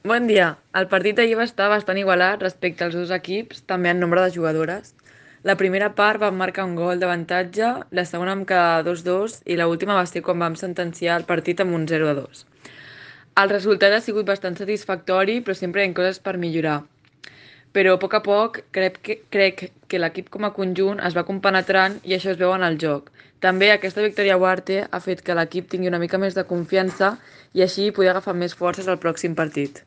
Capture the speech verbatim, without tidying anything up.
Bon dia. El partit d'ahir va estar bastant igualat respecte als dos equips, també en nombre de jugadores. La primera part vam marcar un gol d'avantatge, la segona vam quedar dos dos i l'última va ser quan vam sentenciar el partit amb un zero a dos. El resultat ha sigut bastant satisfactori, però sempre hi ha coses per millorar. Però a poc a poc crec que, crec que l'equip com a conjunt es va compenetrant i això es veu en el joc. També aquesta victòria a Huarte ha fet que l'equip tingui una mica més de confiança i així poder agafar més forces al pròxim partit.